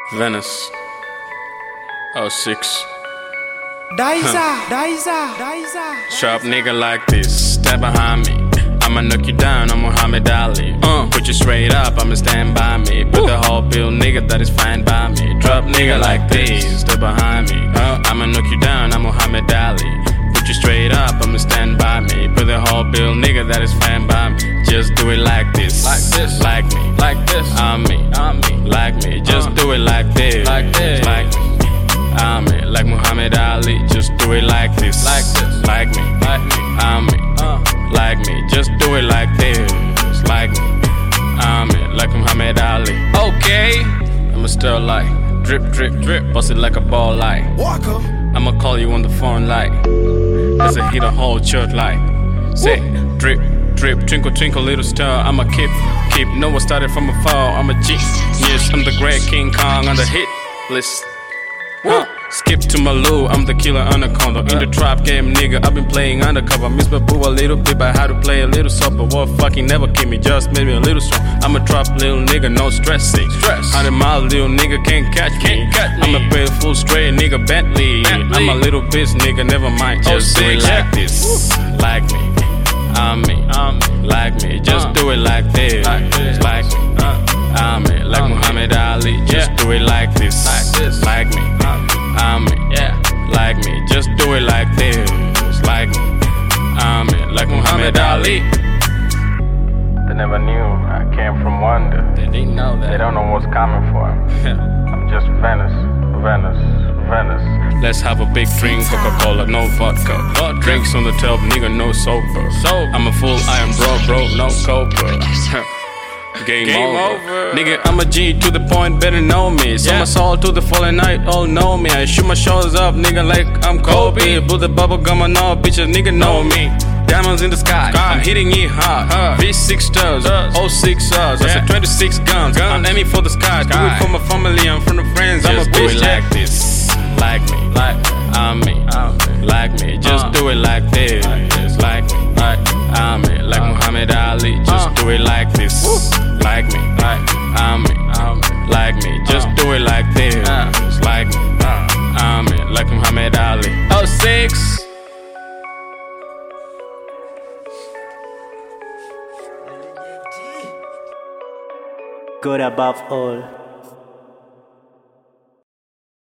Venice, '06. Sharp nigga like this, step behind me. I'ma knock you down, I'm Muhammad Ali. Put you straight up, I'ma stand by me. Put the whole bill, nigga, that is fine by me. Drop nigga like this, step behind me. I'ma knock you down, I'm Muhammad Ali. Put you straight up, I'ma stand by me. Put the whole bill, nigga, that is fine by me. Just do it like this, like me, like this. I'm me, like me. Just do it like this, like me. I'm me, like Muhammad Ali. Just do it like this, like me, I'm me, like me. Just do it like this, like me. I'm me, like Muhammad Ali. Okay, I'ma stir like drip, drip, drip. Bust it like a ball like Walker. I'ma call you on the phone like as I hit a whole church like say drip, drip, twinkle, twinkle, little star. I'ma keep. No one started from afar. I'm a G. Yes, I'm the great King Kong on the hit list. Skip to Malou, I'm the killer anaconda. In the trap game, nigga, I've been playing undercover. Miss my boo a little bit, but how to play a little soft. But what fucking never keep me, just made me a little strong. I'm a trap little nigga, no stressing. 100-mile little nigga can't catch me. I'm a pay full straight nigga, Bentley. I'm a little bitch nigga, never mind. Just do it like this, like me. I'm me, like me. Just do it like this, like me. I'm me, like Muhammad Ali. Just do it like this, like me. I'm me, like me. Just do it like this, like me. I'm me, like Muhammad Ali. They never knew I came from Wonder. They didn't know that. They don't know what's coming for them. I'm just Venice. Let's have a big drink, Coca-Cola, no vodka. Drinks on the tub, nigga, no sober. I'm a fool, I am bro, no cobra. Game over. Nigga, I'm a G to the point, better know me. So my soul to the fallen night, all know me. I shoot my shoulders up, nigga, like I'm Kobe. Put the bubble gum on all bitches, nigga, know me. Diamonds in the sky, I'm hitting it hard. V6 stars, 06 stars. I said 26 guns. I'm aiming for the sky. Do it for my family, I'm from the friends. I'm a bitch like this, like me, I'm me, like me. Just do it like this, like me, I'm me, like Muhammad Ali. Just do it like this, like me, I'm me, like me. Just do it like this, like me, I'm me, like Muhammad Ali. 06. God above all.